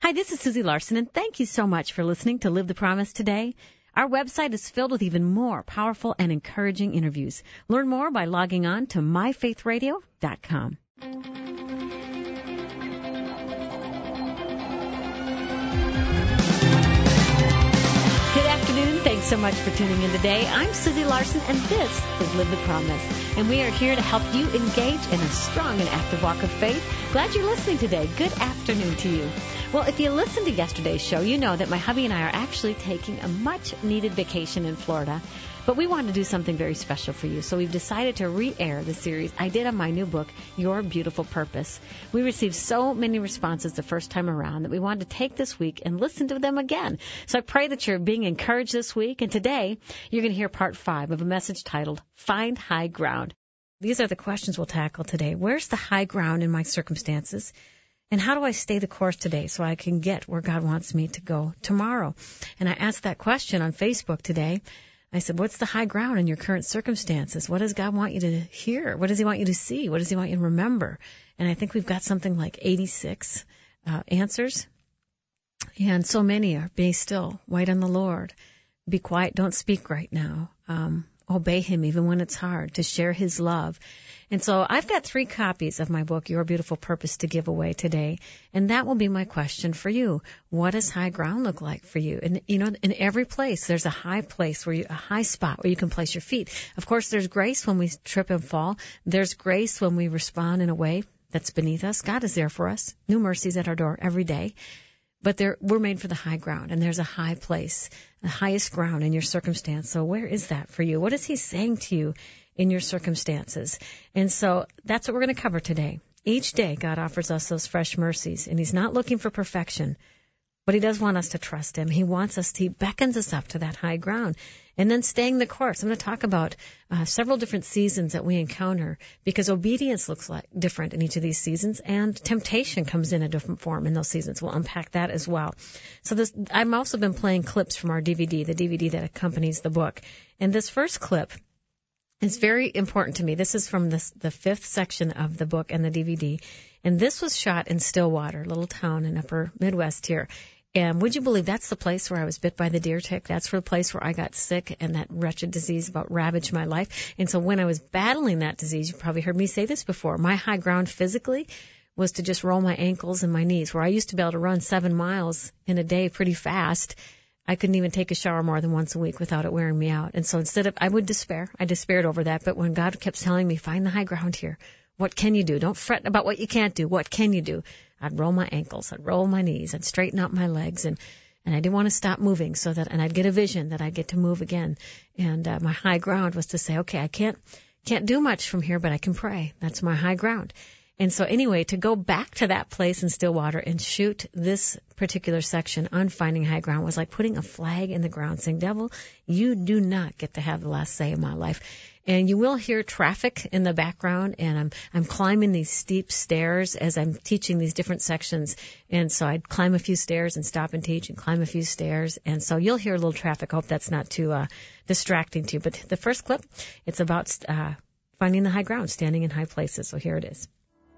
Hi, this is Susie Larson, and thank you so much for listening to Live the Promise today. Our website is filled with even more powerful and encouraging interviews. Learn more by logging on to myfaithradio.com. Good afternoon. Thanks so much for tuning in today. I'm Susie Larson, and this is Live the Promise. And we are here to help you engage in a strong and active walk of faith. Glad you're listening today. Good afternoon to you. Well, if you listened to yesterday's show, you know that my hubby and I are actually taking a much-needed vacation in Florida. But we wanted to do something very special for you, so we've decided to re-air the series I did on my new book, Your Beautiful Purpose. We received so many responses the first time around that we wanted to take this week and listen to them again. So I pray that you're being encouraged this week, and today you're going to hear part 5 of a message titled, Find High Ground. These are the questions we'll tackle today. Where's the high ground in my circumstances? And how do I stay the course today so I can get where God wants me to go tomorrow? And I asked that question on Facebook today. I said, what's the high ground in your current circumstances? What does God want you to hear? What does he want you to see? What does he want you to remember? And I think we've got something like 86 answers. And so many are, be still, wait on the Lord, be quiet, don't speak right now, obey him even when it's hard, to share his love. And so I've got 3 copies of my book, Your Beautiful Purpose, to give away today. And that will be my question for you. What does high ground look like for you? And, you know, in every place, there's a high place, a high spot where you can place your feet. Of course, there's grace when we trip and fall. There's grace when we respond in a way that's beneath us. God is there for us. New mercies at our door every day. But we're made for the high ground, and there's a high place, the highest ground in your circumstance. So where is that for you? What is he saying to you in your circumstances? And so that's what we're going to cover today. Each day, God offers us those fresh mercies, and he's not looking for perfection, but he does want us to trust him. He beckons us up to that high ground. And then staying the course. I'm going to talk about several different seasons that we encounter, because obedience looks like different in each of these seasons, and temptation comes in a different form in those seasons. We'll unpack that as well. So I've also been playing clips from our DVD, the DVD that accompanies the book. And this first clip is very important to me. This is from the 5th section of the book and the DVD. And this was shot in Stillwater, a little town in upper Midwest here. And would you believe that's the place where I was bit by the deer tick? That's the place where I got sick and that wretched disease about ravaged my life. And so when I was battling that disease, you probably heard me say this before, my high ground physically was to just roll my ankles and my knees. Where I used to be able to run 7 miles in a day pretty fast, I couldn't even take a shower more than once a week without it wearing me out. And so I would despair. I despaired over that. But when God kept telling me, find the high ground here. What can you do? Don't fret about what you can't do. What can you do? I'd roll my ankles. I'd roll my knees. I'd straighten out my legs. And I didn't want to stop moving and I'd get a vision that I'd get to move again. And my high ground was to say, okay, I can't do much from here, but I can pray. That's my high ground. And so anyway, to go back to that place in Stillwater and shoot this particular section on finding high ground was like putting a flag in the ground saying, devil, you do not get to have the last say in my life. And you will hear traffic in the background, and I'm climbing these steep stairs as I'm teaching these different sections. And so I'd climb a few stairs and stop and teach and climb a few stairs. And so you'll hear a little traffic. I hope that's not too distracting to you. But the first clip, it's about finding the high ground, standing in high places. So here it is.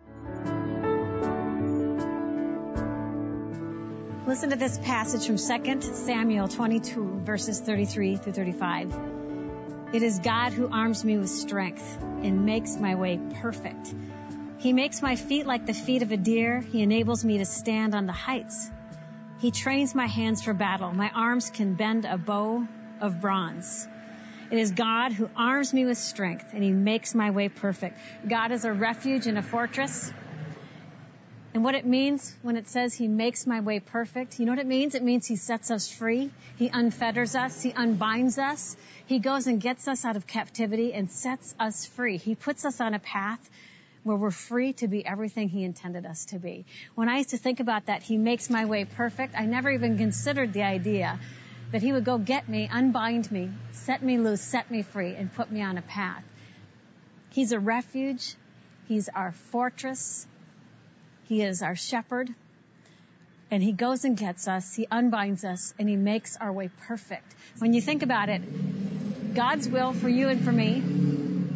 Listen to this passage from 2 Samuel 22, verses 33 through 35. It is God who arms me with strength and makes my way perfect. He makes my feet like the feet of a deer. He enables me to stand on the heights. He trains my hands for battle. My arms can bend a bow of bronze. It is God who arms me with strength, and he makes my way perfect. God is a refuge and a fortress. And what it means when it says he makes my way perfect, you know what it means? It means he sets us free. He unfetters us. He unbinds us. He goes and gets us out of captivity and sets us free. He puts us on a path where we're free to be everything he intended us to be. When I used to think about that, he makes my way perfect, I never even considered the idea that he would go get me, unbind me, set me loose, set me free, and put me on a path. He's a refuge. He's our fortress. He is our shepherd, and he goes and gets us, he unbinds us, and he makes our way perfect. When you think about it, God's will for you and for me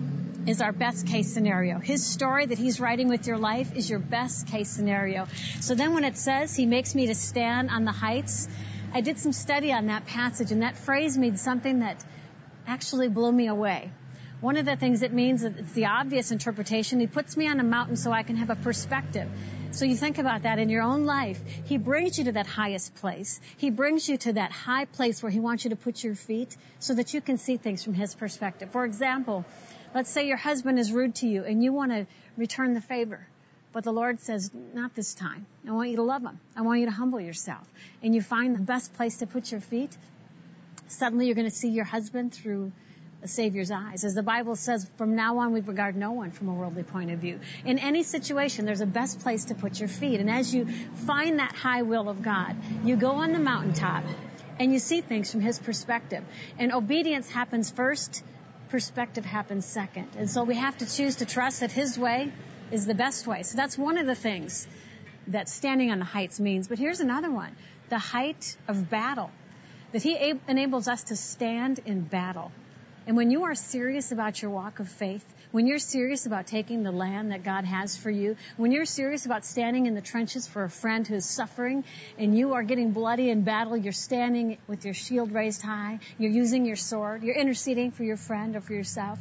is our best case scenario. His story that he's writing with your life is your best case scenario. So then when it says he makes me to stand on the heights, I did some study on that passage, and that phrase means something that actually blew me away. One of the things it means, it's the obvious interpretation, he puts me on a mountain so I can have a perspective. So you think about that in your own life. He brings you to that highest place. He brings you to that high place where he wants you to put your feet so that you can see things from his perspective. For example, let's say your husband is rude to you and you want to return the favor. But the Lord says, not this time. I want you to love him. I want you to humble yourself. And you find the best place to put your feet. Suddenly you're going to see your husband through the Savior's eyes. As the Bible says, from now on we regard no one from a worldly point of view. In any situation, there's a best place to put your feet. And as you find that high will of God, you go on the mountaintop and you see things from his perspective. And obedience happens first, perspective happens second. And so we have to choose to trust that his way is the best way. So that's one of the things that standing on the heights means. But here's another one, the height of battle, that he enables us to stand in battle. And when you are serious about your walk of faith, when you're serious about taking the land that God has for you, when you're serious about standing in the trenches for a friend who's suffering and you are getting bloody in battle, you're standing with your shield raised high, you're using your sword, you're interceding for your friend or for yourself.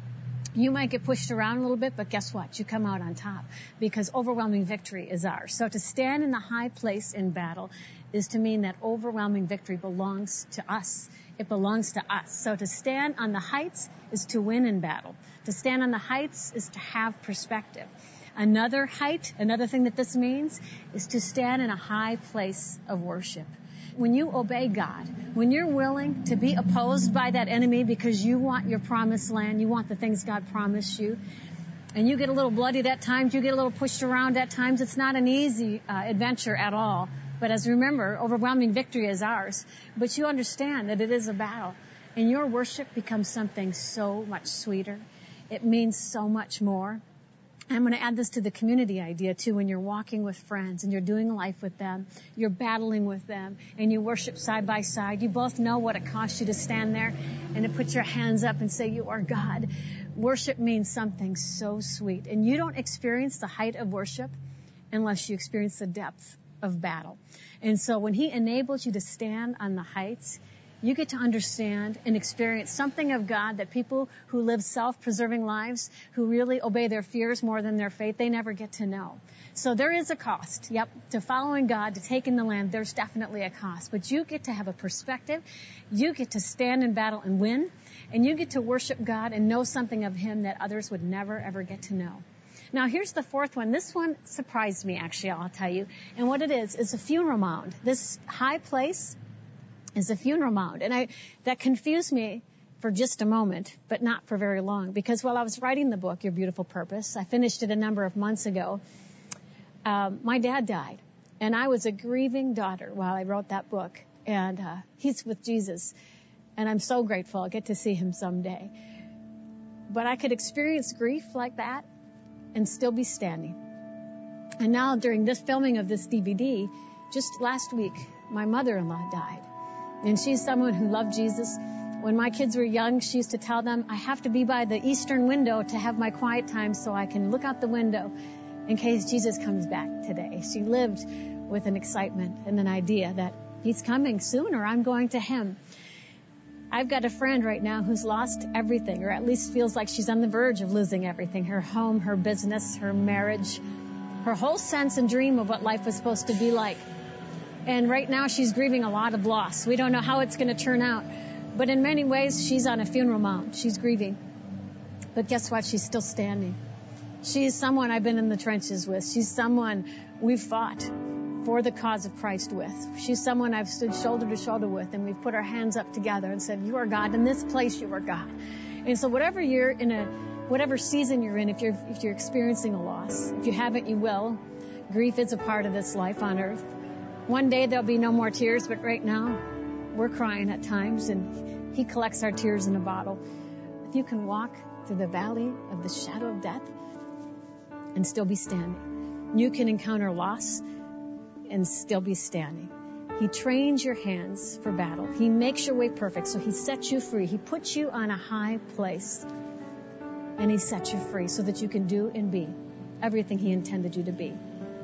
You might get pushed around a little bit, but guess what? You come out on top because overwhelming victory is ours. So to stand in the high place in battle is to mean that overwhelming victory belongs to us. It belongs to us. So to stand on the heights is to win in battle. To stand on the heights is to have perspective. Another height, another thing that this means, is to stand in a high place of worship. When you obey God, when you're willing to be opposed by that enemy because you want your promised land, you want the things God promised you, and you get a little bloodied at times, you get a little pushed around at times, it's not an easy adventure at all. But as remember, overwhelming victory is ours. But you understand that it is a battle. And your worship becomes something so much sweeter. It means so much more. I'm going to add this to the community idea too. When you're walking with friends and you're doing life with them, you're battling with them, and you worship side by side, you both know what it costs you to stand there and to put your hands up and say, you are God. Worship means something so sweet. And you don't experience the height of worship unless you experience the depth of battle. And so when he enables you to stand on the heights, you get to understand and experience something of God that people who live self-preserving lives, who really obey their fears more than their faith, they never get to know. So there is a cost. Yep. To following God, to taking the land, there's definitely a cost. But you get to have a perspective. You get to stand in battle and win. And you get to worship God and know something of him that others would never, ever get to know. Now, here's the fourth one. This one surprised me, actually, I'll tell you. And what it is a funeral mound. This high place is a funeral mound. And that confused me for just a moment, but not for very long. Because while I was writing the book, Your Beautiful Purpose, I finished it a number of months ago, my dad died. And I was a grieving daughter while I wrote that book. And he's with Jesus. And I'm so grateful I'll get to see him someday. But I could experience grief like that and still be standing. And now during this filming of this DVD, just last week, my mother-in-law died. And she's someone who loved Jesus. When my kids were young, she used to tell them, I have to be by the eastern window to have my quiet time so I can look out the window in case Jesus comes back today. She lived with an excitement and an idea that he's coming soon or I'm going to him. I've got a friend right now who's lost everything, or at least feels like she's on the verge of losing everything. Her home, her business, her marriage, her whole sense and dream of what life was supposed to be like. And right now she's grieving a lot of loss. We don't know how it's going to turn out. But in many ways, she's on a funeral mound. She's grieving. But guess what? She's still standing. She's someone I've been in the trenches with. She's someone we've fought for the cause of Christ with. She's someone I've stood shoulder to shoulder with, and we've put our hands up together and said, you are God. In this place, you are God. And so whatever you're in whatever season you're in, if you're experiencing a loss, if you haven't, you will. Grief is a part of this life on earth. One day there'll be no more tears, but right now we're crying at times, and he collects our tears in a bottle. If you can walk through the valley of the shadow of death and still be standing, you can encounter loss and still be standing. He trains your hands for battle. He makes your way perfect, so he sets you free. He puts you on a high place. and He sets you free so that you can do and be everything He intended you to be.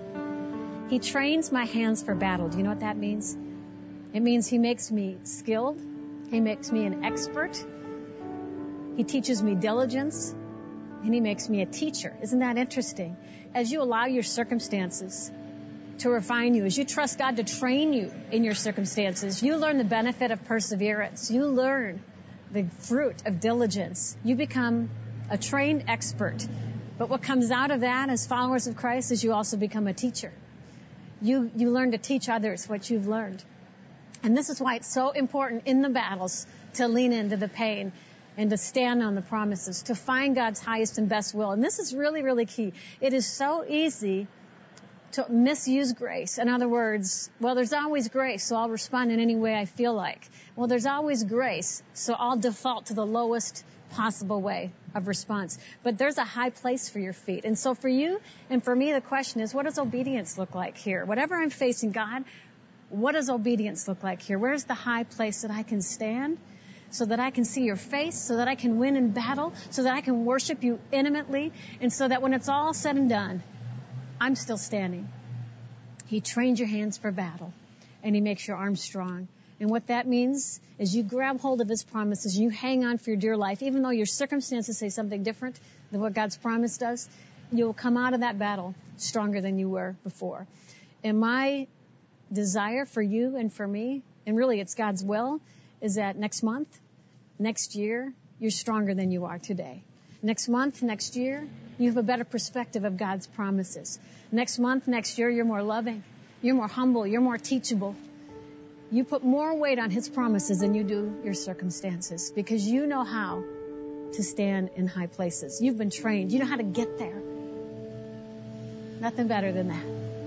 He trains my hands for battle. Do you know what that means? It means He makes me skilled. He makes me an expert. He teaches me diligence, and He makes me a teacher. Isn't that interesting? As you allow your circumstances to refine you, as you trust God to train you in your circumstances, you learn the benefit of perseverance. You learn the fruit of diligence. You become a trained expert. But what comes out of that as followers of Christ is you also become a teacher. You learn to teach others what you've learned. And this is why it's so important in the battles to lean into the pain and to stand on the promises, to find God's highest and best will. And this is really, really key. It is so easy to misuse grace. In other words, well, there's always grace, so I'll respond in any way I feel like. Well, there's always grace, so I'll default to the lowest possible way of response. But there's a high place for your feet. And so for you and for me, the question is, what does obedience look like here? Whatever I'm facing, God, what does obedience look like here? Where's the high place that I can stand so that I can see your face, so that I can win in battle, so that I can worship you intimately, and so that when it's all said and done, I'm still standing. He trains your hands for battle, and He makes your arms strong. And what that means is you grab hold of His promises, you hang on for your dear life, even though your circumstances say something different than what God's promise does, you'll come out of that battle stronger than you were before. And my desire for you and for me, and really it's God's will, is that next month, next year, you're stronger than you are today. Next month, next year, you have a better perspective of God's promises. Next month, next year, you're more loving, you're more humble, you're more teachable. You put more weight on His promises than you do your circumstances, because you know how to stand in high places. You've been trained. You know how to get there. Nothing better than that.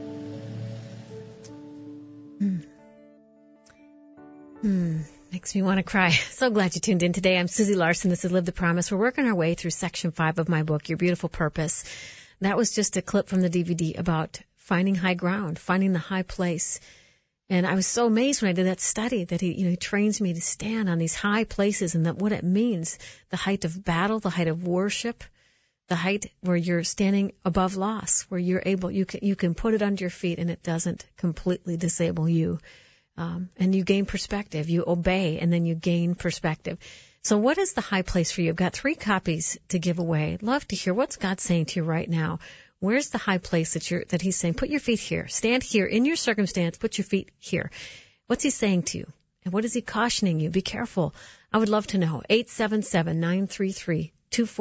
Makes me want to cry. So glad you tuned in today. I'm Susie Larson. This is Live the Promise. We're working our way through section 5 of my book, Your Beautiful Purpose. That was just a clip from the DVD about finding high ground, finding the high place. And I was so amazed when I did that study that he trains me to stand on these high places, and that what it means, the height of battle, the height of worship, the height where you're standing above loss, where you're able, you can put it under your feet and it doesn't completely disable you. And you gain perspective. You obey, and then you gain perspective. So what is the high place for you? I've got 3 copies to give away. Love to hear what's God saying to you right now. Where's the high place that He's saying, put your feet here, stand here in your circumstance, put your feet here. What's He saying to you? And what is He cautioning you? Be careful. I would love to know. 877-933-2484.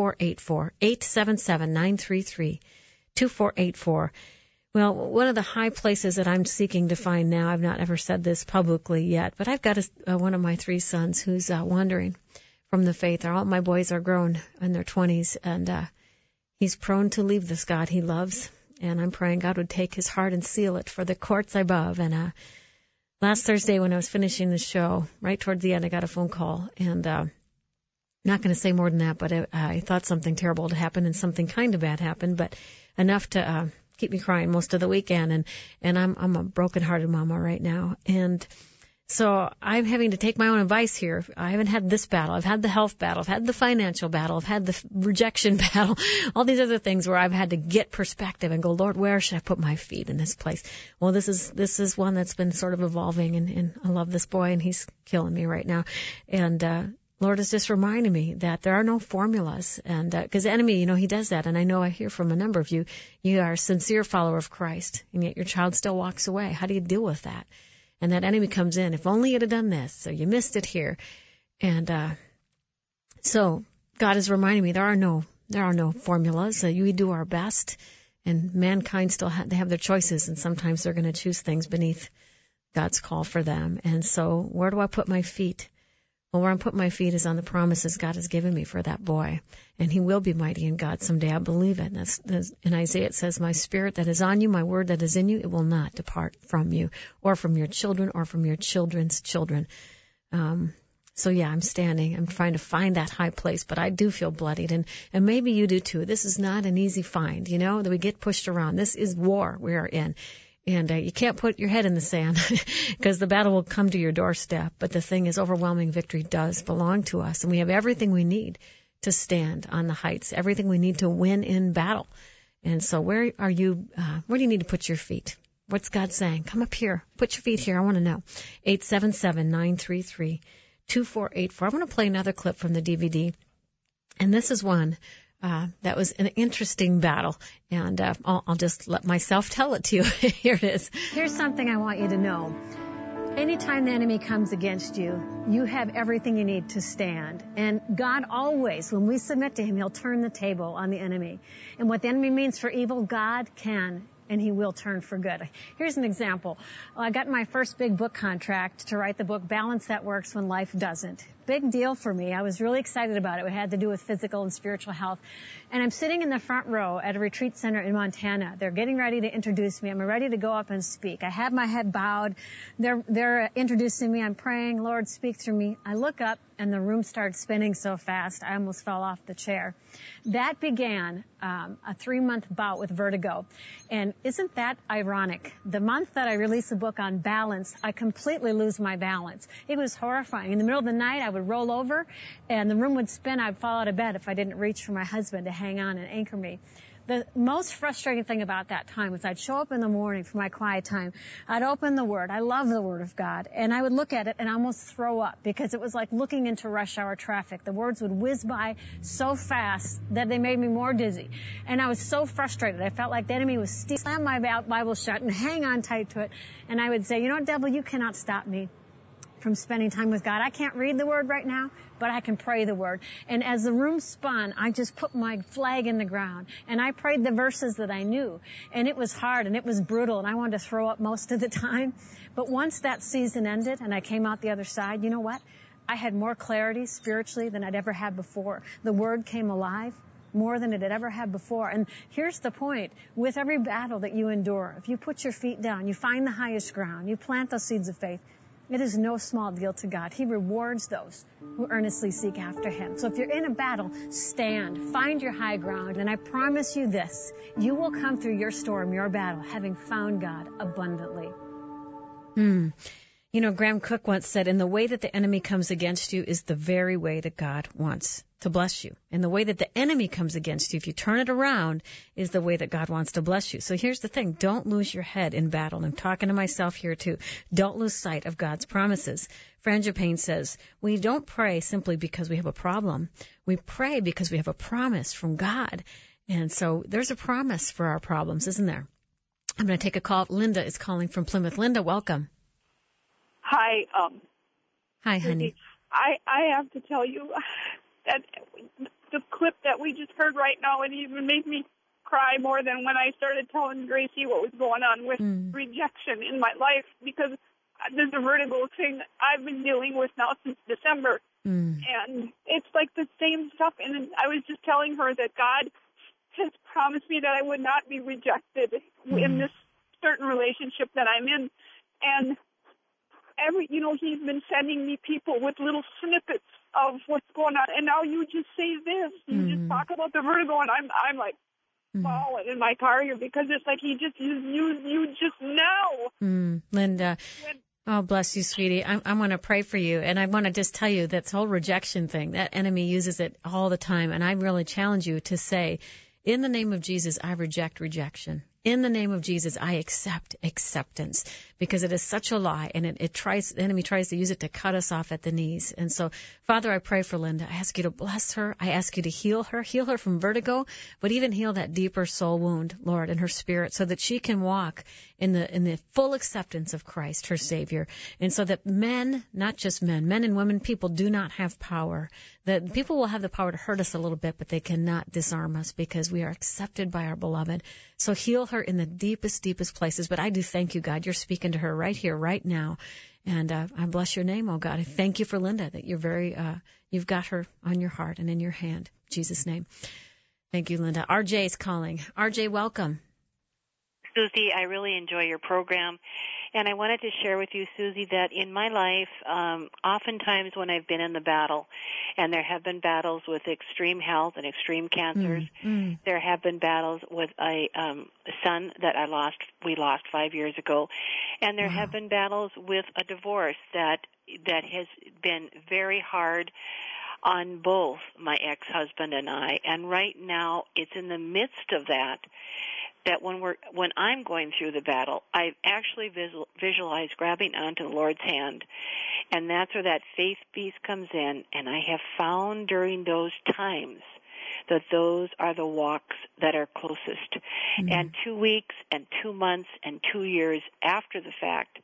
877-933-2484. Well, one of the high places that I'm seeking to find now, I've not ever said this publicly yet, but I've got one of my 3 sons who's wandering from the faith. All my boys are grown in their 20s, and he's prone to leave this God he loves. And I'm praying God would take his heart and seal it for the courts above. And last Thursday when I was finishing the show, right toward the end, I got a phone call, and I'm not going to say more than that, but I thought something terrible had happened, and something kind of bad happened, but enough to keep me crying most of the weekend, and I'm a broken-hearted mama right now. And so I'm having to take my own advice here. I haven't had this battle. I've had the health battle. I've had the financial battle. I've had the rejection battle. All these other things where I've had to get perspective and go, Lord, where should I put my feet in this place? Well, this is one that's been sort of evolving, and I love this boy, and he's killing me right now. And Lord is just reminding me that there are no formulas, and because the enemy, he does that, and I hear from a number of you, you are a sincere follower of Christ, and yet your child still walks away. How do you deal with that? And that enemy comes in, if only you'd have done this, so you missed it here. And so God is reminding me there are no formulas. We do our best, and mankind still they have their choices, and sometimes they're going to choose things beneath God's call for them. And so where do I put my feet? Well, where I'm putting my feet is on the promises God has given me for that boy. And he will be mighty in God someday. I believe it. That's in Isaiah it says, my spirit that is on you, my word that is in you, it will not depart from you or from your children or from your children's children. So yeah, I'm standing. I'm trying to find that high place, but I do feel bloodied. And maybe you do too. This is not an easy find, that we get pushed around. This is war we are in. And you can't put your head in the sand because the battle will come to your doorstep. But the thing is, overwhelming victory does belong to us. And we have everything we need to stand on the heights, everything we need to win in battle. And so where are you, where do you need to put your feet? What's God saying? Come up here. Put your feet here. I want to know. 877-933-2484. I want to play another clip from the DVD. And this is one that was an interesting battle. And I'll just let myself tell it to you. Here it is. Here's something I want you to know. Anytime the enemy comes against you, you have everything you need to stand. And God always, when we submit to him, he'll turn the table on the enemy. And what the enemy means for evil, God can and he will turn for good. Here's an example. I got my first big book contract to write the book, Balance That Works When Life Doesn't. Big deal for me. I was really excited about it. It had to do with physical and spiritual health. And I'm sitting in the front row at a retreat center in Montana. They're getting ready to introduce me. I'm ready to go up and speak. I have my head bowed. They're introducing me. I'm praying, Lord, speak through me. I look up and the room starts spinning so fast, I almost fell off the chair. That began a 3-month bout with vertigo. And isn't that ironic? The month that I released the book on balance, I completely lose my balance. It was horrifying. In the middle of the night, I would roll over and the room would spin. I'd fall out of bed if I didn't reach for my husband to hang on and anchor me. The most frustrating thing about that time was I'd show up in the morning for my quiet time. I'd open the Word. I love the Word of God. And I would look at it and almost throw up because it was like looking into rush hour traffic. The words would whiz by so fast that they made me more dizzy. And I was so frustrated. I felt like the enemy was slam my Bible shut and hang on tight to it. And I would say, you know what, devil, you cannot stop me from spending time with God. I can't read the Word right now, but I can pray the Word. And as the room spun, I just put my flag in the ground and I prayed the verses that I knew. And it was hard and it was brutal and I wanted to throw up most of the time. But once that season ended and I came out the other side, you know what? I had more clarity spiritually than I'd ever had before. The Word came alive more than it had ever had before. And here's the point. With every battle that you endure, if you put your feet down, you find the highest ground, you plant those seeds of faith, it is no small deal to God. He rewards those who earnestly seek after him. So if you're in a battle, stand, find your high ground, and I promise you this, you will come through your storm, your battle, having found God abundantly. You know, Graham Cook once said, and the way that the enemy comes against you is the very way that God wants to bless you. And the way that the enemy comes against you, if you turn it around, is the way that God wants to bless you. So here's the thing. Don't lose your head in battle. I'm talking to myself here too. Don't lose sight of God's promises. Frangipane says, we don't pray simply because we have a problem. We pray because we have a promise from God. And so there's a promise for our problems, isn't there? I'm going to take a call. Linda is calling from Plymouth. Linda, welcome. Hi. Hi, honey. I have to tell you that the clip that we just heard right now, it even made me cry more than when I started telling Gracie what was going on with rejection in my life, because there's a vertigo thing I've been dealing with now since December. And it's like the same stuff. And I was just telling her that God has promised me that I would not be rejected in this certain relationship that I'm in. And he's been sending me people with little snippets of what's going on. And now you just say this. You just talk about the vertigo, and I'm like falling in my car here because it's like he just used you just now. Linda. Oh, bless you, sweetie. I want to pray for you. And I want to just tell you that whole rejection thing, that enemy uses it all the time. And I really challenge you to say, in the name of Jesus, I reject rejection. In the name of Jesus, I accept acceptance, because it is such a lie, and the enemy tries to use it to cut us off at the knees. And so, Father, I pray for Linda. I ask you to bless her. I ask you to heal her from vertigo, but even heal that deeper soul wound, Lord, in her spirit, so that she can walk in the full acceptance of Christ, her Savior. And so that men, not just men and women, people do not have power. That people will have the power to hurt us a little bit, but they cannot disarm us because we are accepted by our beloved. So heal her in the deepest, deepest places. But I do thank you, God. You're speaking to her right here, right now. And I bless your name, oh God. I thank you for Linda, that you've got her on your heart and in your hand. In Jesus' name. Thank you, Linda. RJ is calling. RJ, welcome. Susie, I really enjoy your program. And I wanted to share with you, Susie, that in my life, oftentimes when I've been in the battle, and there have been battles with extreme health and extreme cancers, there have been battles with a son that we lost 5 years ago, and there have been battles with a divorce that has been very hard. on both my ex-husband and I. And right now, it's in the midst of that when I'm going through the battle, I actually visualize grabbing onto the Lord's hand, and that's where that faith piece comes in. And I have found during those times that those are the walks that are closest. Mm-hmm. And 2 weeks and 2 months and 2 years after the fact,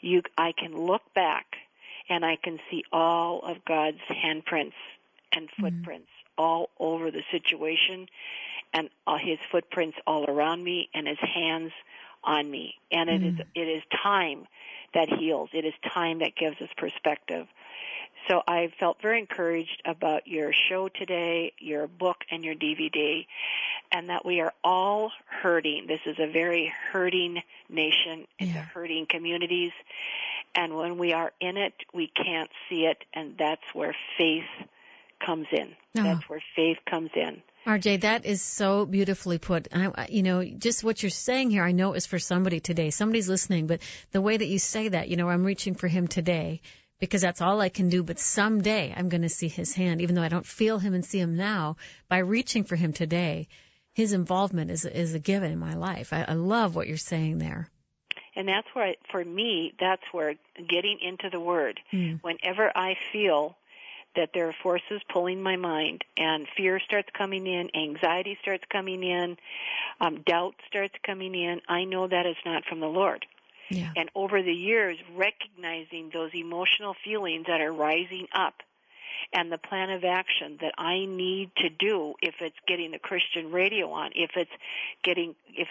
I can look back and I can see all of God's handprints and footprints all over the situation, and his footprints all around me and his hands on me. And it is time that heals. It is time that gives us perspective. So I felt very encouraged about your show today, your book, and your DVD, and that we are all hurting. This is a very hurting nation. It's a hurting communities. And when we are in it, we can't see it, and that's where faith comes in. That's where faith comes in. RJ, that is so beautifully put. Just what you're saying here, I know is for somebody today. Somebody's listening, but the way that you say that, I'm reaching for him today because that's all I can do. But someday I'm going to see his hand, even though I don't feel him and see him now. By reaching for him today, his involvement is a given in my life. I love what you're saying there. And that's where, for me, that's where getting into the Word, whenever I feel that there are forces pulling my mind and fear starts coming in, anxiety starts coming in, doubt starts coming in, I know that is not from the Lord. Yeah. And over the years, recognizing those emotional feelings that are rising up and the plan of action that I need to do, if it's getting the Christian radio on, if it's getting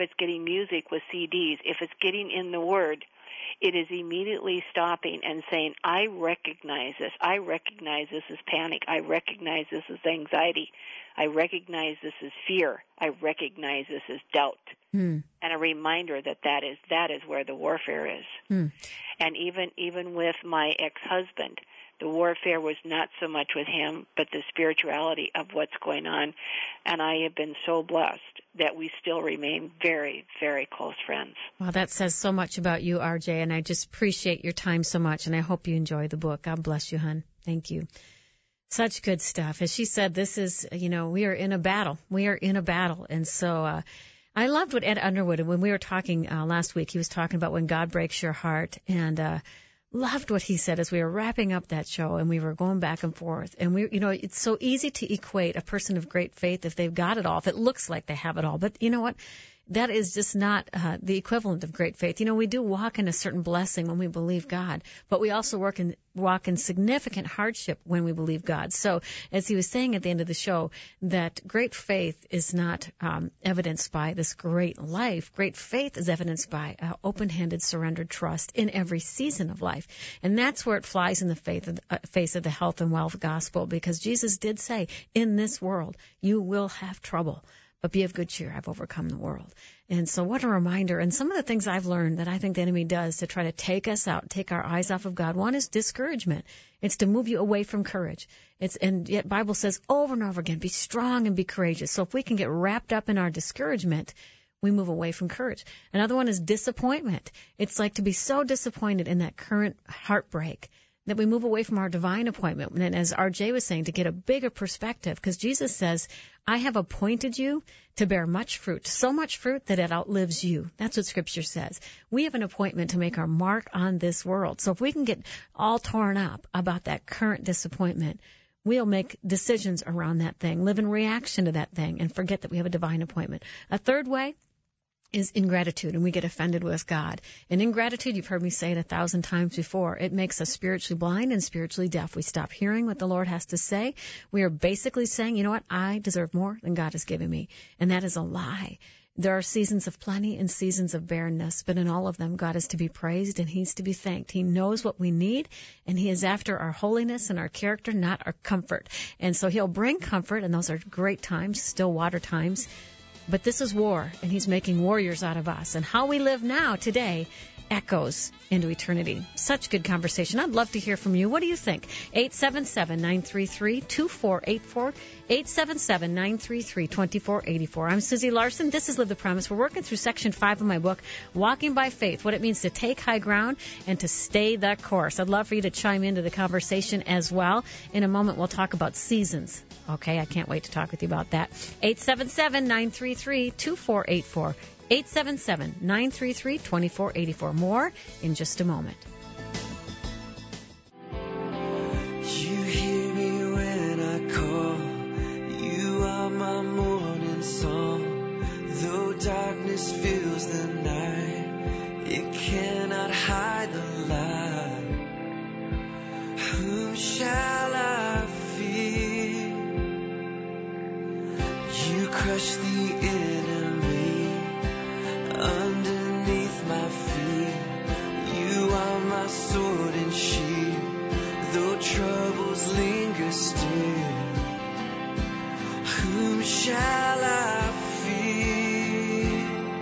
music with CDs, if it's getting in the Word, it is immediately stopping and saying, I recognize this. I recognize this as panic. I recognize this as anxiety. I recognize this as fear. I recognize this as doubt. And a reminder that is where the warfare is. And even with my ex-husband, the warfare was not so much with him, but the spirituality of what's going on. And I have been so blessed that we still remain very, very close friends. Well, that says so much about you, RJ, and I just appreciate your time so much, and I hope you enjoy the book. God bless you, hon. Thank you. Such good stuff. As she said, this is, we are in a battle. We are in a battle. And so I loved what Ed Underwood, when we were talking last week, he was talking about when God breaks your heart, and loved what he said as we were wrapping up that show and we were going back and forth. And it's so easy to equate a person of great faith if they've got it all, if it looks like they have it all. But you know what? That is just not the equivalent of great faith. We do walk in a certain blessing when we believe God, but we also walk in significant hardship when we believe God. So as he was saying at the end of the show, that great faith is not evidenced by this great life. Great faith is evidenced by open-handed, surrendered trust in every season of life. And that's where it flies in the face of the health and wealth gospel, because Jesus did say, in this world, you will have trouble. But be of good cheer, I've overcome the world. And so what a reminder. And some of the things I've learned that I think the enemy does to try to take us out, take our eyes off of God. One is discouragement. It's to move you away from courage. And yet Bible says over and over again, be strong and be courageous. So if we can get wrapped up in our discouragement, we move away from courage. Another one is disappointment. It's like to be so disappointed in that current heartbreak that we move away from our divine appointment. And as RJ was saying, to get a bigger perspective, because Jesus says, I have appointed you to bear much fruit, so much fruit that it outlives you. That's what Scripture says. We have an appointment to make our mark on this world. So if we can get all torn up about that current disappointment, we'll make decisions around that thing, live in reaction to that thing, and forget that we have a divine appointment. A third way is ingratitude, and we get offended with God. And ingratitude, you've heard me say it 1,000 times before, it makes us spiritually blind and spiritually deaf. We stop hearing what the Lord has to say. We are basically saying, you know what, I deserve more than God has given me. And that is a lie. There are seasons of plenty and seasons of barrenness, but in all of them, God is to be praised and He's to be thanked. He knows what we need, and He is after our holiness and our character, not our comfort. And so He'll bring comfort, and those are great times, still water times. But this is war, and He's making warriors out of us. And how we live now, today, echoes into eternity. Such good conversation. I'd love to hear from you. What do you think? 877-933-2484, 877-933-2484. I'm Susie Larson. This is Live the Promise. We're working through section 5 of my book, Walking by Faith, what it means to take high ground and to stay the course. I'd love for you to chime into the conversation as well. In a moment, we'll talk about seasons. Okay, I can't wait to talk with you about that. 877-933-2484. 877-933-2484. More in just a moment. You hear me when I call. You are my morning song. Though darkness fills the night, it cannot hide the light. Whom shall I fear? You crush the enemy underneath my feet. You are my sword and shield. Though troubles linger still, whom shall I fear?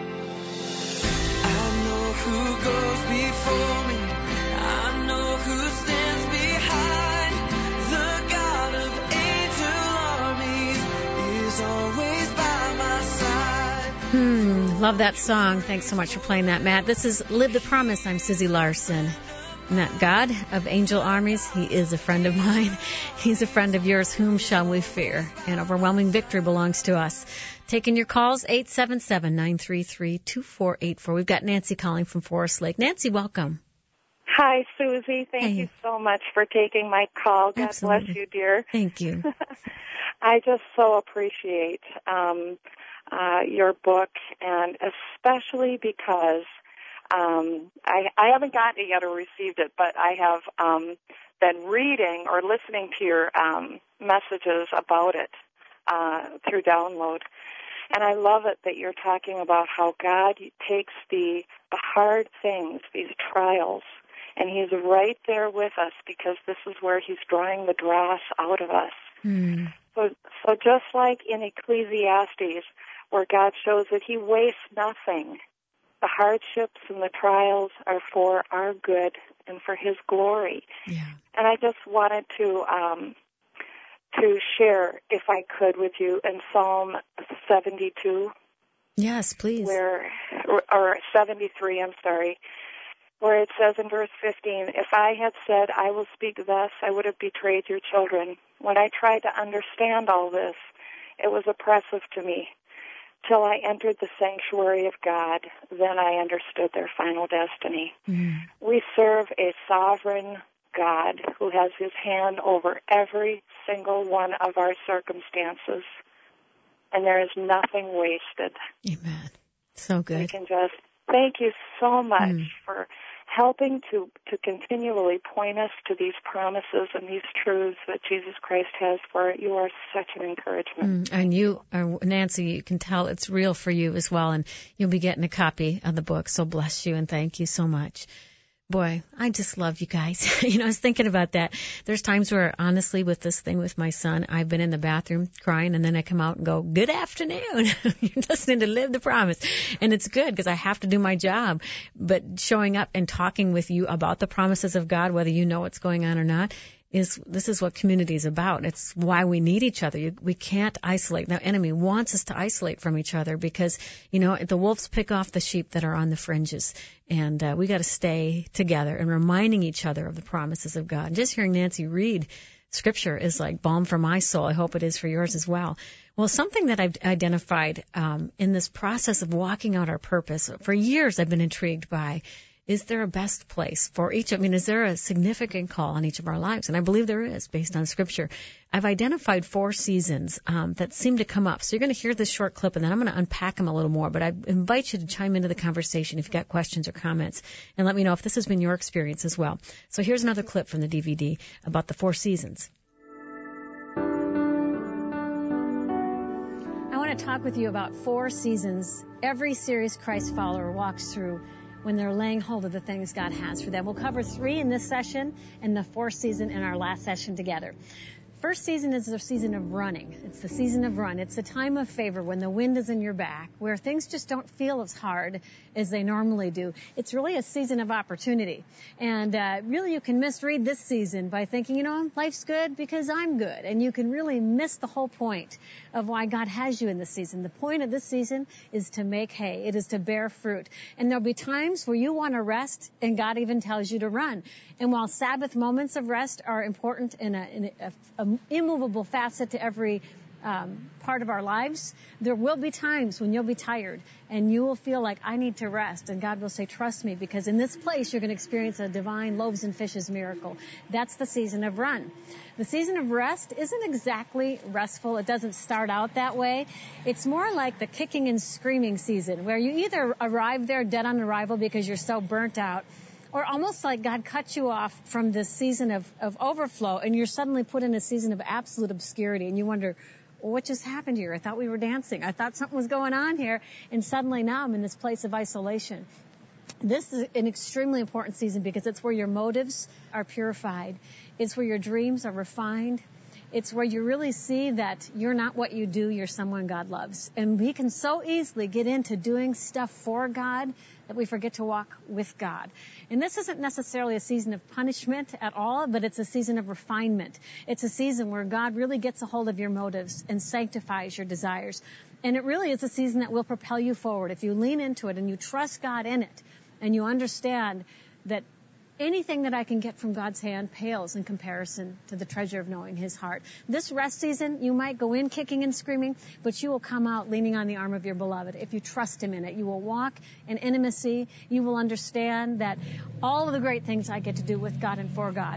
I know who goes before me. I know who stands behind. The God of angel armies is always by my side. Love that song. Thanks so much for playing that, Matt. This is Live the Promise. I'm Susie Larson. And that God of angel armies, he is a friend of mine. He's a friend of yours. Whom shall we fear? And overwhelming victory belongs to us. Taking your calls, 877-933-2484. We've got Nancy calling from Forest Lake. Nancy, welcome. Hi, Susie. Thank you so much for taking my call. God Absolutely. bless you, dear. Thank you. I just so appreciate your book, and especially because I haven't gotten it yet or received it, but I have been reading or listening to your messages about it through download. And I love it that you're talking about how God takes the hard things, these trials, and he's right there with us because this is where he's drawing the dross out of us. So just like in Ecclesiastes, where God shows that he wastes nothing, the hardships and the trials are for our good and for his glory. Yeah. And I just wanted to share, if I could, with you in Psalm 72. Yes, please. Or 73, I'm sorry, where it says in verse 15, if I had said, I will speak thus, I would have betrayed your children. When I tried to understand all this, it was oppressive to me. Till I entered the sanctuary of God, then I understood their final destiny. We serve a sovereign God who has his hand over every single one of our circumstances, and there is nothing wasted. Amen. So good. We can just thank you so much for helping to continually point us to these promises and these truths that Jesus Christ has for it. You are such an encouragement. And you, Nancy, you can tell it's real for you as well, and you'll be getting a copy of the book. So bless you, and thank you so much. Boy, I just love you guys. I was thinking about that. There's times where, honestly, with this thing with my son, I've been in the bathroom crying, and then I come out and go, good afternoon. You're listening to Live the Promise. And it's good because I have to do my job. But showing up and talking with you about the promises of God, whether you know what's going on or not, this is what community is about. It's why we need each other. We can't isolate. The enemy wants us to isolate from each other because, the wolves pick off the sheep that are on the fringes. And we got to stay together and reminding each other of the promises of God. And just hearing Nancy read Scripture is like balm for my soul. I hope it is for yours as well. Well, something that I've identified in this process of walking out our purpose, for years I've been intrigued by, is there a best place for each? Is there a significant call on each of our lives? And I believe there is, based on Scripture. I've identified 4 seasons that seem to come up. So you're going to hear this short clip, and then I'm going to unpack them a little more. But I invite you to chime into the conversation if you've got questions or comments, and let me know if this has been your experience as well. So here's another clip from the DVD about the 4 seasons. I want to talk with you about 4 seasons every serious Christ follower walks through when they're laying hold of the things God has for them. We'll cover 3 in this session and the 4th season in our last session together. first season is the season of running. It's the season of run. It's the time of favor when the wind is in your back, where things just don't feel as hard as they normally do. It's really a season of opportunity. And really you can misread this season by thinking, life's good because I'm good. And you can really miss the whole point of why God has you in this season. The point of this season is to make hay. It is to bear fruit. And there'll be times where you want to rest, and God even tells you to run. And while Sabbath moments of rest are important in an immovable facet to every part of our lives, there will be times when you'll be tired and you will feel like, I need to rest. And God will say, trust me, because in this place you're going to experience a divine loaves and fishes miracle. That's the season of run. The season of rest isn't exactly restful. It doesn't start out that way. It's more like the kicking and screaming season, where you either arrive there dead on arrival because you're so burnt out, or almost like God cuts you off from this season of overflow, and you're suddenly put in a season of absolute obscurity, and you wonder, well, what just happened here? I thought we were dancing. I thought something was going on here, and suddenly now I'm in this place of isolation. This is an extremely important season because it's where your motives are purified. It's where your dreams are refined. It's where you really see that you're not what you do, you're someone God loves. And we can so easily get into doing stuff for God that we forget to walk with God. And this isn't necessarily a season of punishment at all, but it's a season of refinement. It's a season where God really gets a hold of your motives and sanctifies your desires. And it really is a season that will propel you forward. If you lean into it and you trust God in it, and you understand that anything that I can get from God's hand pales in comparison to the treasure of knowing His heart. This rest season, you might go in kicking and screaming, but you will come out leaning on the arm of your beloved. If you trust Him in it, you will walk in intimacy. You will understand that all of the great things I get to do with God and for God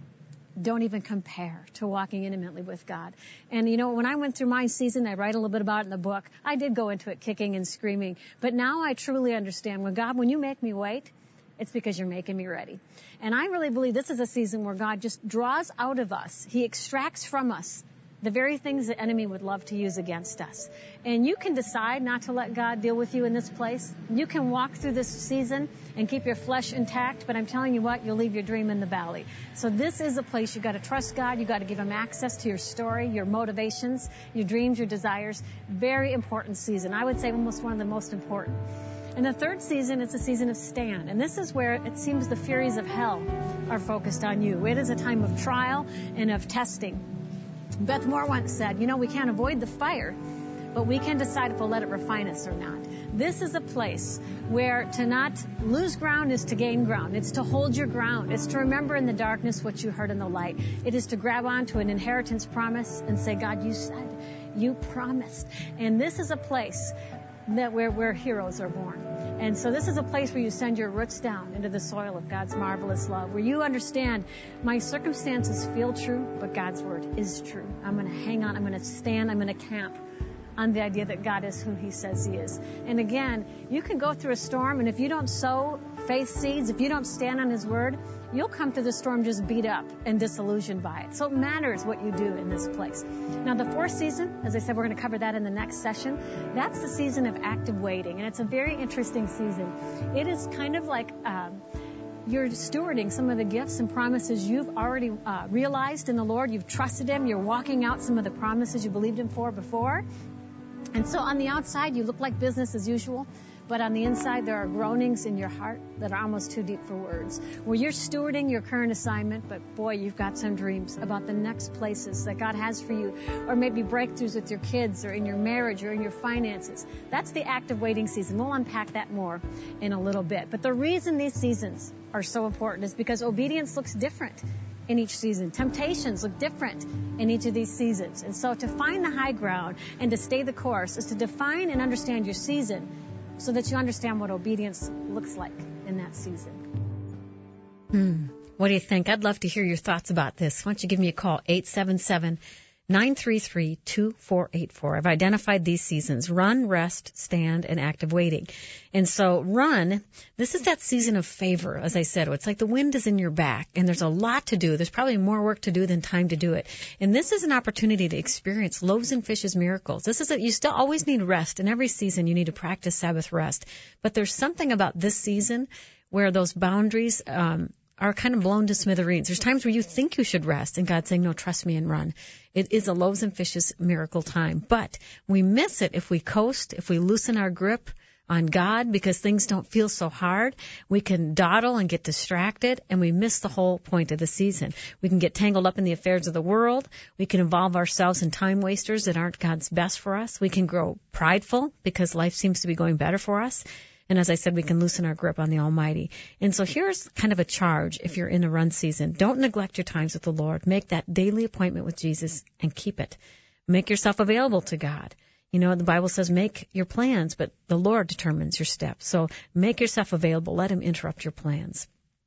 don't even compare to walking intimately with God. And when I went through my season, I write a little bit about it in the book, I did go into it kicking and screaming. But now I truly understand, when you make me wait, it's because you're making me ready. And I really believe this is a season where God just draws out of us. He extracts from us the very things the enemy would love to use against us. And you can decide not to let God deal with you in this place. You can walk through this season and keep your flesh intact, but I'm telling you what, you'll leave your dream in the valley. So this is a place you've got to trust God. You've got to give Him access to your story, your motivations, your dreams, your desires. Very important season. I would say almost one of the most important. And the third season, it's a season of stand. And this is where it seems the furies of hell are focused on you. It is a time of trial and of testing. Beth Moore once said, we can't avoid the fire, but we can decide if we'll let it refine us or not. This is a place where to not lose ground is to gain ground. It's to hold your ground. It's to remember in the darkness what you heard in the light. It is to grab onto an inheritance promise and say, God, you said, you promised. And this is a place that where heroes are born. And so this is a place where you send your roots down into the soil of God's marvelous love, where you understand my circumstances feel true, but God's word is true. I'm going to hang on. I'm going to stand. I'm going to camp on the idea that God is who He says He is. And again, you can go through a storm, and if you don't sow faith seeds, if you don't stand on His word, you'll come through the storm just beat up and disillusioned by it. So it matters what you do in this place. Now, the fourth season, as I said, we're going to cover that in the next session. That's the season of active waiting, and it's a very interesting season. It is kind of like you're stewarding some of the gifts and promises you've already realized in the Lord. You've trusted Him. You're walking out some of the promises you believed Him for before. And so on the outside, you look like business as usual. But on the inside, there are groanings in your heart that are almost too deep for words. Where you're stewarding your current assignment, but boy, you've got some dreams about the next places that God has for you. Or maybe breakthroughs with your kids or in your marriage or in your finances. That's the active waiting season. We'll unpack that more in a little bit. But the reason these seasons are so important is because obedience looks different in each season. Temptations look different in each of these seasons. And so to find the high ground and to stay the course is to define and understand your season so that you understand what obedience looks like in that season. What do you think? I'd love to hear your thoughts about this. Why don't you give me a call, 877-933-2484. I've identified these seasons: run, rest, stand, and active waiting. And so run, this is that season of favor, as I said. It's like the wind is in your back, and there's a lot to do. There's probably more work to do than time to do it. And this is an opportunity to experience loaves and fishes miracles. This is you still always need rest. In every season, you need to practice Sabbath rest. But there's something about this season where those boundaries are kind of blown to smithereens. There's times where you think you should rest, and God's saying, no, trust me and run. It is a loaves and fishes miracle time. But we miss it if we coast, if we loosen our grip on God because things don't feel so hard. We can dawdle and get distracted, and we miss the whole point of the season. We can get tangled up in the affairs of the world. We can involve ourselves in time wasters that aren't God's best for us. We can grow prideful because life seems to be going better for us. And as I said, we can loosen our grip on the Almighty. And so here's kind of a charge if you're in a run season. Don't neglect your times with the Lord. Make that daily appointment with Jesus and keep it. Make yourself available to God. You know, the Bible says make your plans, but the Lord determines your steps. So make yourself available. Let him interrupt your plans.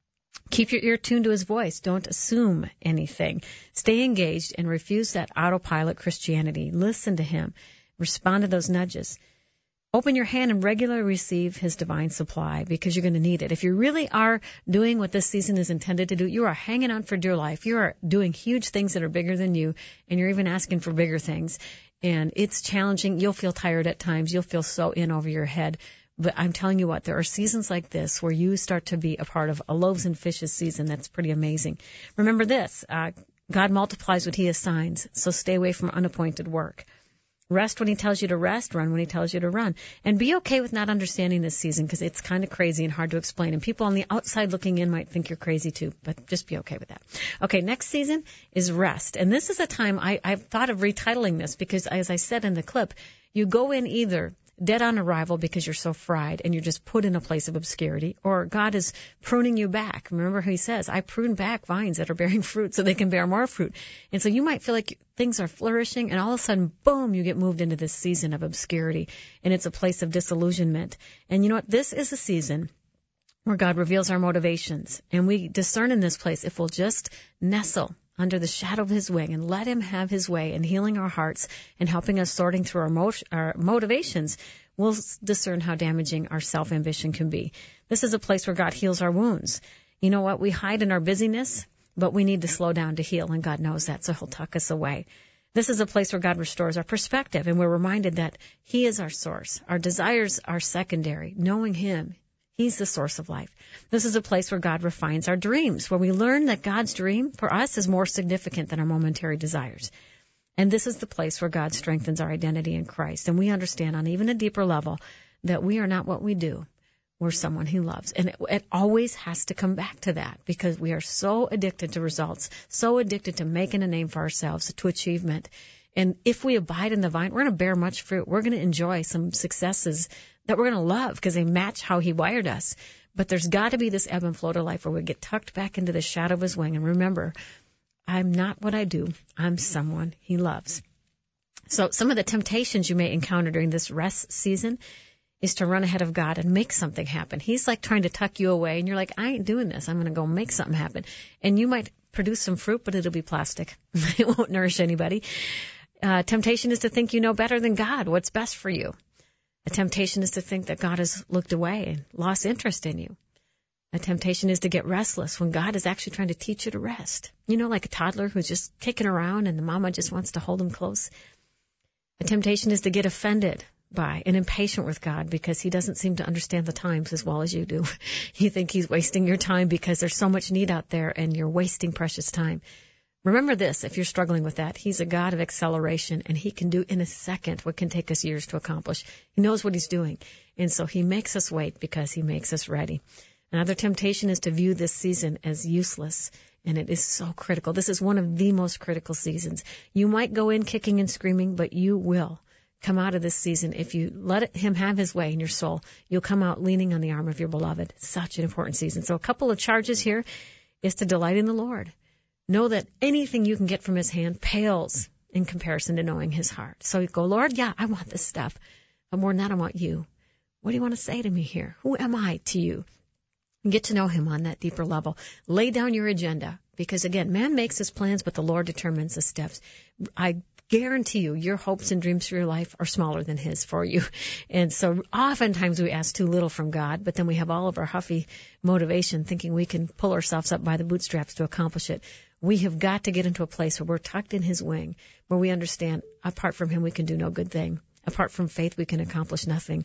Keep your ear tuned to his voice. Don't assume anything. Stay engaged and refuse that autopilot Christianity. Listen to him. Respond to those nudges. Open your hand and regularly receive his divine supply because you're going to need it. If you really are doing what this season is intended to do, you are hanging on for dear life. You are doing huge things that are bigger than you, and you're even asking for bigger things. And it's challenging. You'll feel tired at times. You'll feel so in over your head. But I'm telling you what, there are seasons like this where you start to be a part of a loaves and fishes season that's pretty amazing. Remember this, God multiplies what he assigns, so stay away from unappointed work. Rest when he tells you to rest, run when he tells you to run. And be okay with not understanding this season because it's kind of crazy and hard to explain. And people on the outside looking in might think you're crazy too, but just be okay with that. Okay, next season is rest. And this is a time I've thought of retitling this because, as I said in the clip, you go in either dead on arrival because you're so fried and you're just put in a place of obscurity, or God is pruning you back. Remember he says, I prune back vines that are bearing fruit so they can bear more fruit. And so you might feel like things are flourishing, and all of a sudden, boom, you get moved into this season of obscurity, and it's a place of disillusionment. And you know what? This is a season where God reveals our motivations, and we discern in this place if we'll just nestle under the shadow of his wing and let him have his way in healing our hearts and helping us sorting through our motivations, we'll discern how damaging our self-ambition can be. This is a place where God heals our wounds. You know what? We hide in our busyness, but we need to slow down to heal, and God knows that, so he'll tuck us away. This is a place where God restores our perspective, and we're reminded that he is our source. Our desires are secondary. Knowing him, he's the source of life. This is a place where God refines our dreams, where we learn that God's dream for us is more significant than our momentary desires. And this is the place where God strengthens our identity in Christ. And we understand on even a deeper level that we are not what we do. We're someone he loves. And it always has to come back to that because we are so addicted to results, so addicted to making a name for ourselves, to achievement. And if we abide in the vine, we're going to bear much fruit. We're going to enjoy some successes that we're going to love because they match how he wired us. But there's got to be this ebb and flow to life where we get tucked back into the shadow of his wing. And remember, I'm not what I do. I'm someone he loves. So some of the temptations you may encounter during this rest season is to run ahead of God and make something happen. He's like trying to tuck you away, and you're like, I ain't doing this. I'm going to go make something happen. And you might produce some fruit, but it'll be plastic. It won't nourish anybody. Temptation is to think you know better than God what's best for you. A temptation is to think that God has looked away and lost interest in you. A temptation is to get restless when God is actually trying to teach you to rest. You know, like a toddler who's just kicking around and the mama just wants to hold him close. A temptation is to get offended by and impatient with God because he doesn't seem to understand the times as well as you do. You think he's wasting your time because there's so much need out there and you're wasting precious time. Remember this, if you're struggling with that, he's a God of acceleration, and he can do in a second what can take us years to accomplish. He knows what he's doing, and so he makes us wait because he makes us ready. Another temptation is to view this season as useless, and it is so critical. This is one of the most critical seasons. You might go in kicking and screaming, but you will come out of this season. If you let him have his way in your soul, you'll come out leaning on the arm of your beloved. Such an important season. So a couple of charges here is to delight in the Lord. Know that anything you can get from his hand pales in comparison to knowing his heart. So you go, Lord, yeah, I want this stuff, but more than that, I want you. What do you want to say to me here? Who am I to you? And get to know him on that deeper level. Lay down your agenda because, again, man makes his plans, but the Lord determines the steps. I guarantee you your hopes and dreams for your life are smaller than his for you. And so oftentimes we ask too little from God, but then we have all of our huffy motivation thinking we can pull ourselves up by the bootstraps to accomplish it. We have got to get into a place where we're tucked in his wing, where we understand apart from him we can do no good thing. Apart from faith we can accomplish nothing.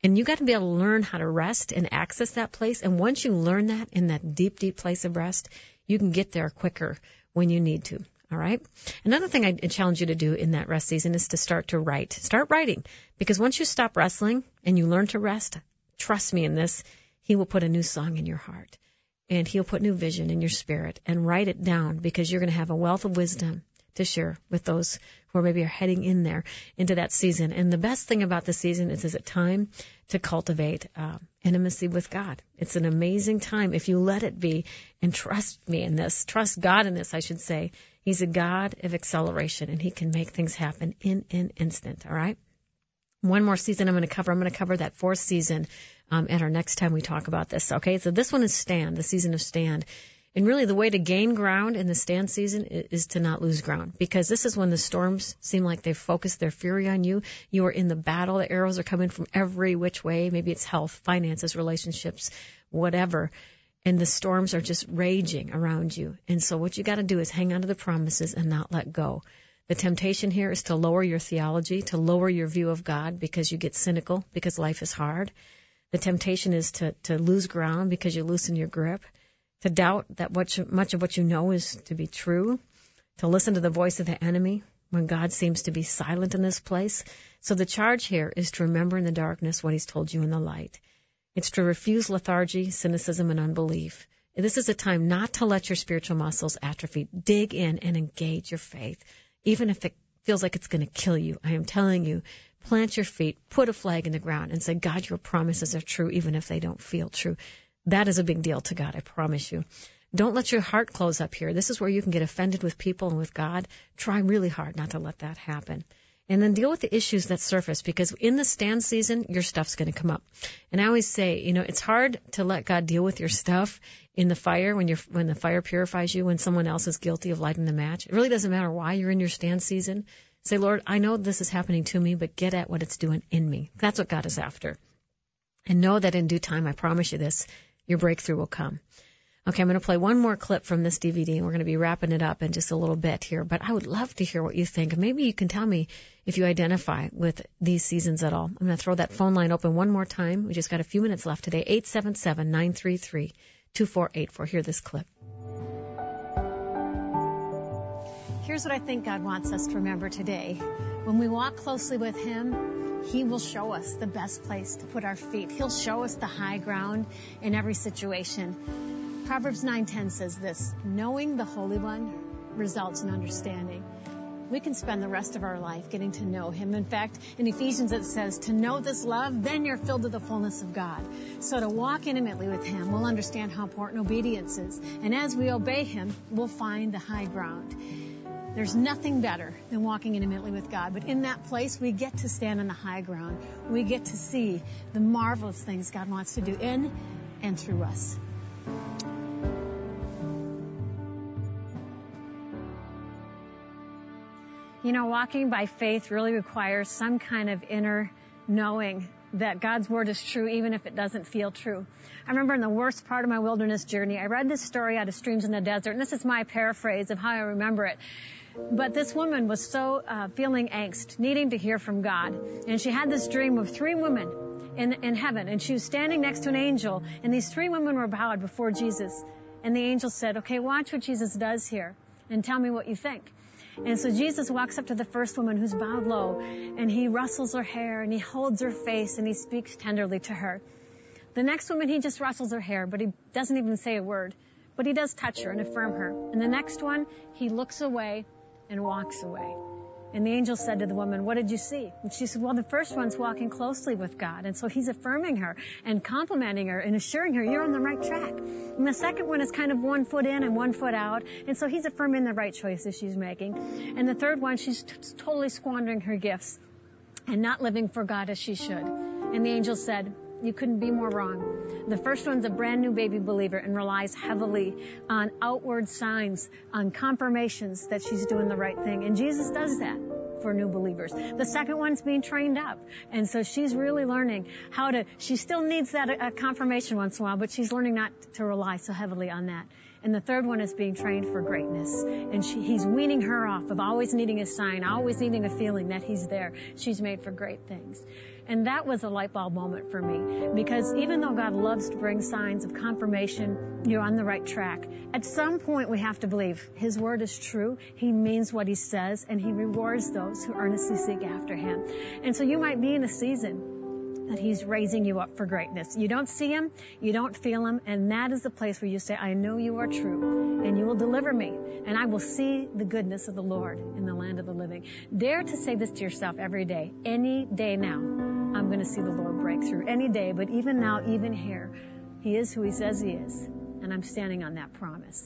And you got to be able to learn how to rest and access that place. And once you learn that in that deep, deep place of rest, you can get there quicker when you need to. All right. Another thing I challenge you to do in that rest season is to start to write. Start writing. Because once you stop wrestling and you learn to rest, trust me in this, He will put a new song in your heart. And He'll put new vision in your spirit. And write it down, because you're going to have a wealth of wisdom to share with those who are maybe are heading in there into that season. And the best thing about the season is it's a time to cultivate intimacy with God. It's an amazing time if you let it be. And trust me in this. Trust God in this, I should say. He's a God of acceleration, and He can make things happen in an instant, all right? One more season I'm going to cover. I'm going to cover that 4th season at our next time we talk about this, okay? So this one is Stand, the season of Stand. And really the way to gain ground in the Stand season is to not lose ground, because this is when the storms seem like they've focused their fury on you. You are in the battle. The arrows are coming from every which way. Maybe it's health, finances, relationships, whatever. And the storms are just raging around you. And so what you got to do is hang on to the promises and not let go. The temptation here is to lower your theology, to lower your view of God, because you get cynical, because life is hard. The temptation is to lose ground because you loosen your grip, to doubt that much of what you know is to be true, to listen to the voice of the enemy when God seems to be silent in this place. So the charge here is to remember in the darkness what He's told you in the light. It's to refuse lethargy, cynicism, and unbelief. This is a time not to let your spiritual muscles atrophy. Dig in and engage your faith, even if it feels like it's going to kill you. I am telling you, plant your feet, put a flag in the ground, and say, God, your promises are true, even if they don't feel true. That is a big deal to God, I promise you. Don't let your heart close up here. This is where you can get offended with people and with God. Try really hard not to let that happen. And then deal with the issues that surface, because in the Stand season, your stuff's going to come up. And I always say, it's hard to let God deal with your stuff in the fire when the fire purifies you, when someone else is guilty of lighting the match. It really doesn't matter why you're in your Stand season. Say, Lord, I know this is happening to me, but get at what it's doing in me. That's what God is after. And know that in due time, I promise you this, your breakthrough will come. Okay, I'm going to play one more clip from this DVD, and we're going to be wrapping it up in just a little bit here. But I would love to hear what you think. And maybe you can tell me if you identify with these seasons at all. I'm going to throw that phone line open one more time. We just got a few minutes left today. 877-933-2484. Hear this clip. Here's what I think God wants us to remember today. When we walk closely with Him, He will show us the best place to put our feet. He'll show us the high ground in every situation. Proverbs 9:10 says this, knowing the Holy One results in understanding. We can spend the rest of our life getting to know Him. In fact, in Ephesians it says, to know this love, then you're filled with the fullness of God. So to walk intimately with Him, we'll understand how important obedience is. And as we obey Him, we'll find the high ground. There's nothing better than walking intimately with God. But in that place, we get to stand on the high ground. We get to see the marvelous things God wants to do in and through us. Walking by faith really requires some kind of inner knowing that God's word is true, even if it doesn't feel true. I remember in the worst part of my wilderness journey, I read this story out of Streams in the Desert, and this is my paraphrase of how I remember it. But this woman was so feeling angst, needing to hear from God. And she had this dream of 3 women in heaven, and she was standing next to an angel, and these 3 women were bowed before Jesus. And the angel said, okay, watch what Jesus does here, and tell me what you think. And so Jesus walks up to the first woman who's bowed low, and He rustles her hair, and He holds her face, and He speaks tenderly to her. The next woman, He just rustles her hair, but He doesn't even say a word. But He does touch her and affirm her. And the next one, He looks away and walks away. And the angel said to the woman, what did you see? And she said, well, the first one's walking closely with God. And so He's affirming her and complimenting her and assuring her you're on the right track. And the second one is kind of 1 foot in and 1 foot out. And so He's affirming the right choices she's making. And the third one, she's totally squandering her gifts and not living for God as she should. And the angel said, you couldn't be more wrong. The first one's a brand new baby believer and relies heavily on outward signs, on confirmations that she's doing the right thing. And Jesus does that for new believers. The second one's being trained up. And so she's really learning she still needs that confirmation once in a while, but she's learning not to rely so heavily on that. And the third one is being trained for greatness. And he's weaning her off of always needing a sign, always needing a feeling that he's there. She's made for great things. And that was a light bulb moment for me, because even though God loves to bring signs of confirmation, you're on the right track, at some point we have to believe His word is true, He means what He says, and He rewards those who earnestly seek after Him. And so you might be in a season that He's raising you up for greatness. You don't see Him, you don't feel Him, and that is the place where you say, I know You are true, and You will deliver me, and I will see the goodness of the Lord in the land of the living. Dare to say this to yourself every day, any day now. I'm going to see the Lord break through any day, but even now, even here, He is who He says He is, and I'm standing on that promise.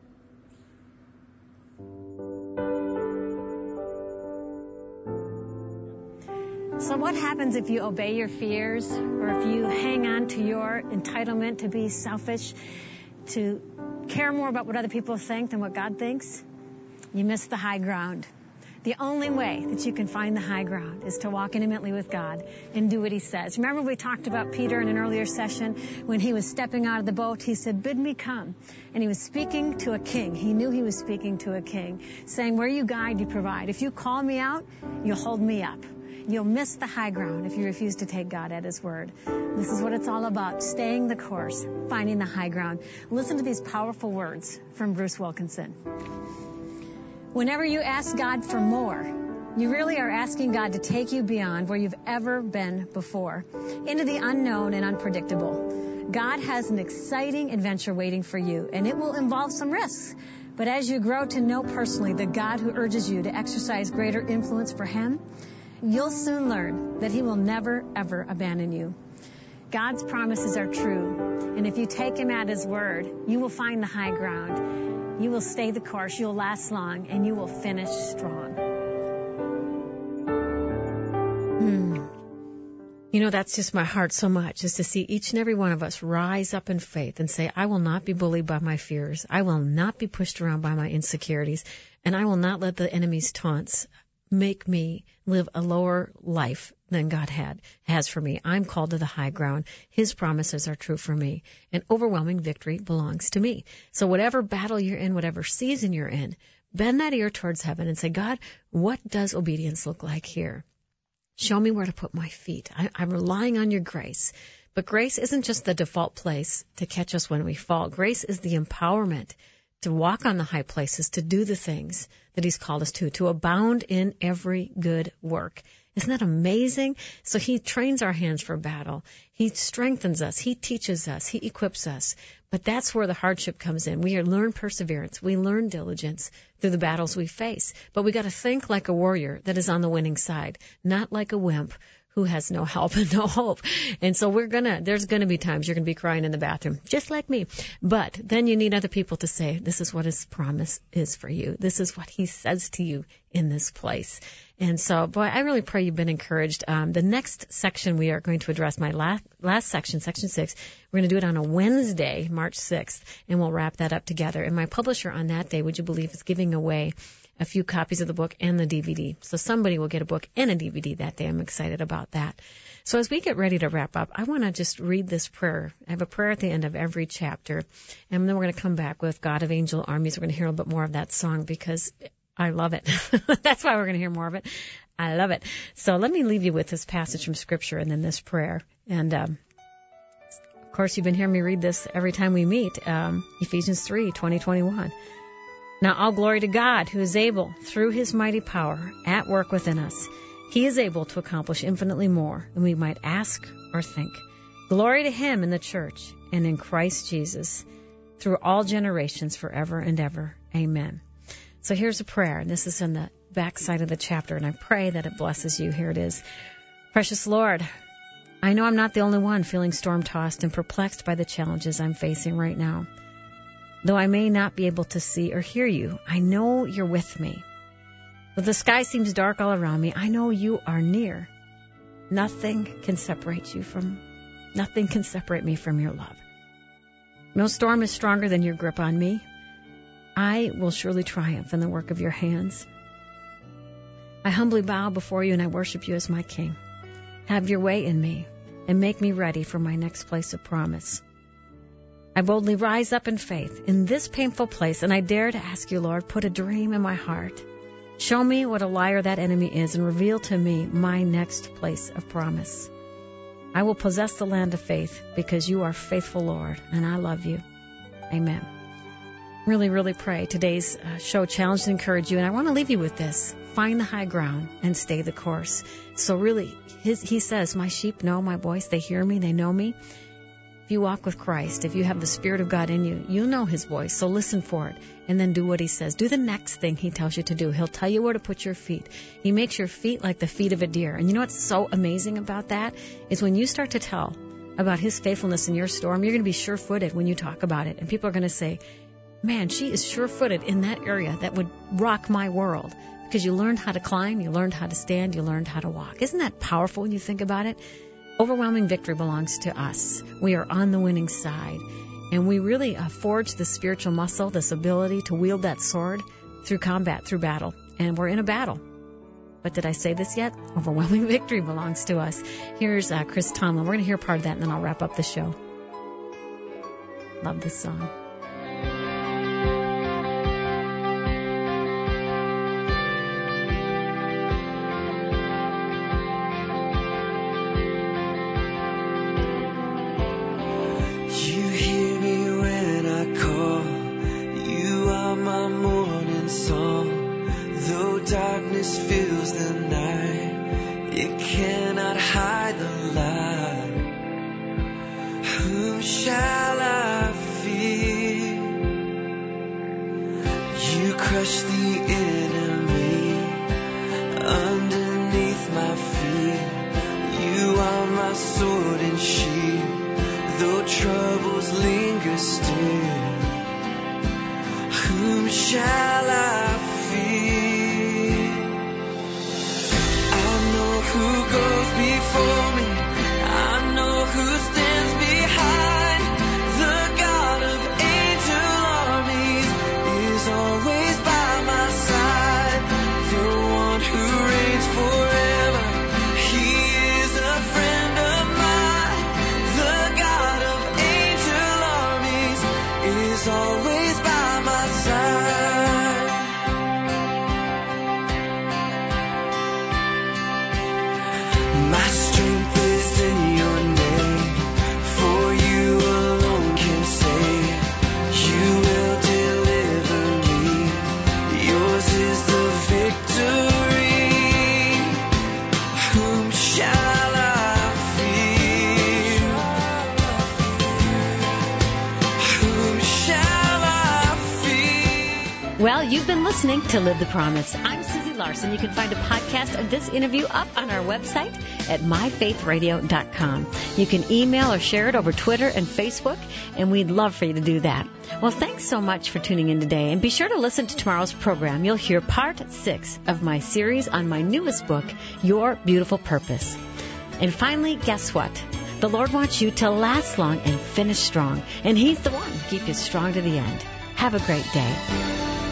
So what happens if you obey your fears, or if you hang on to your entitlement to be selfish, to care more about what other people think than what God thinks? You miss the high ground. The only way that you can find the high ground is to walk intimately with God and do what He says. Remember we talked about Peter in an earlier session when he was stepping out of the boat. He said, bid me come. And he was speaking to a king. He knew he was speaking to a king, saying, where you guide, you provide. If you call me out, you'll hold me up. You'll miss the high ground if you refuse to take God at His word. This is what it's all about, staying the course, finding the high ground. Listen to these powerful words from Bruce Wilkinson. Whenever you ask God for more, you really are asking God to take you beyond where you've ever been before, into the unknown and unpredictable. God has an exciting adventure waiting for you, and it will involve some risks. But as you grow to know personally the God who urges you to exercise greater influence for Him, you'll soon learn that He will never, ever abandon you. God's promises are true, and if you take Him at His word, you will find the high ground. You will stay the course, you'll last long, and you will finish strong. You know, that's just my heart so much, is to see each and every one of us rise up in faith and say, I will not be bullied by my fears. I will not be pushed around by my insecurities, and I will not let the enemy's taunts make me live a lower life than God has for me. I'm called to the high ground. His promises are true for me, and overwhelming victory belongs to me. So whatever battle you're in, whatever season you're in, bend that ear towards heaven and say, God, what does obedience look like here? Show me where to put my feet. I'm relying on your grace. But grace isn't just the default place to catch us when we fall. Grace is the empowerment to walk on the high places, to do the things that He's called us to abound in every good work. Isn't that amazing? So He trains our hands for battle. He strengthens us. He teaches us. He equips us. But that's where the hardship comes in. We learn perseverance. We learn diligence through the battles we face. But we got to think like a warrior that is on the winning side, not like a wimp who has no help and no hope. And so there's gonna be times you're gonna be crying in the bathroom, just like me. But then you need other people to say, this is what His promise is for you. This is what He says to you in this place. And so, boy, I really pray you've been encouraged. The next section we are going to address, my last section, section 6, we're going to do it on a Wednesday, March 6th, and we'll wrap that up together. And my publisher on that day, would you believe, is giving away a few copies of the book and the DVD. So somebody will get a book and a DVD that day. I'm excited about that. So as we get ready to wrap up, I want to just read this prayer. I have a prayer at the end of every chapter, and then we're going to come back with God of Angel Armies. We're going to hear a little bit more of that song because I love it. That's why we're going to hear more of it. I love it. So let me leave you with this passage from Scripture and then this prayer. And, of course, you've been hearing me read this every time we meet, Ephesians 3:20-21. Now all glory to God, who is able, through His mighty power at work within us. He is able to accomplish infinitely more than we might ask or think. Glory to Him in the church and in Christ Jesus, through all generations, forever and ever. Amen. So here's a prayer, and this is in the back side of the chapter, and I pray that it blesses you. Here it is. Precious Lord, I know I'm not the only one feeling storm-tossed and perplexed by the challenges I'm facing right now. Though I may not be able to see or hear you, I know you're with me. Though the sky seems dark all around me, I know you are near. Nothing can separate me from your love. No storm is stronger than your grip on me. I will surely triumph in the work of your hands. I humbly bow before you and I worship you as my King. Have your way in me and make me ready for my next place of promise. I I boldly rise up in faith in this painful place, and I dare to ask you, Lord, put a dream in my heart. Show me what a liar that enemy is and reveal to me my next place of promise. I will possess the land of faith because you are faithful, Lord, and I love you. Amen. Really, really pray today's show challenged and encouraged you, and I want to leave you with this. Find the high ground and stay the course. So really, he says, my sheep know my voice. They hear me. They know me. If you walk with Christ, if you have the Spirit of God in you, you'll know his voice. So listen for it and then do what he says. Do the next thing he tells you to do. He'll tell you where to put your feet. He makes your feet like the feet of a deer. And you know what's so amazing about that is when you start to tell about his faithfulness in your storm, you're going to be sure-footed when you talk about it. And people are going to say, man, she is sure-footed in that area that would rock my world. Because you learned how to climb, you learned how to stand, you learned how to walk. Isn't that powerful when you think about it? Overwhelming victory belongs to us. We are on the winning side. And we really forge the spiritual muscle, this ability to wield that sword through combat, through battle. And we're in a battle. But did I say this yet? Overwhelming victory belongs to us. Here's Chris Tomlin. We're going to hear part of that, and then I'll wrap up the show. Love this song. Darkness fills the night, it cannot hide the light. Whom shall I fear? You crush the enemy underneath my feet. You are my sword and shield, though troubles linger still. Whom shall I fear? Who goes before me? I know who stands behind. The God of angel armies is always by my side. The one who reigns forever, he is a friend of mine. The God of angel armies is always by my side. My strength is in your name, for you alone can save. You will deliver me, yours is the victory. Whom shall I fear? Whom shall I fear? Well, you've been listening to Live the Promise. I'm Susie Larson. You can find a podcast of this interview up on our website at myfaithradio.com. You can email or share it over Twitter and Facebook, and we'd love for you to do that. Well, thanks so much for tuning in today, and be sure to listen to tomorrow's program. You'll hear part 6 of my series on my newest book, Your Beautiful Purpose. And finally, guess what? The Lord wants you to last long and finish strong, and he's the one to keep you strong to the end. Have a great day.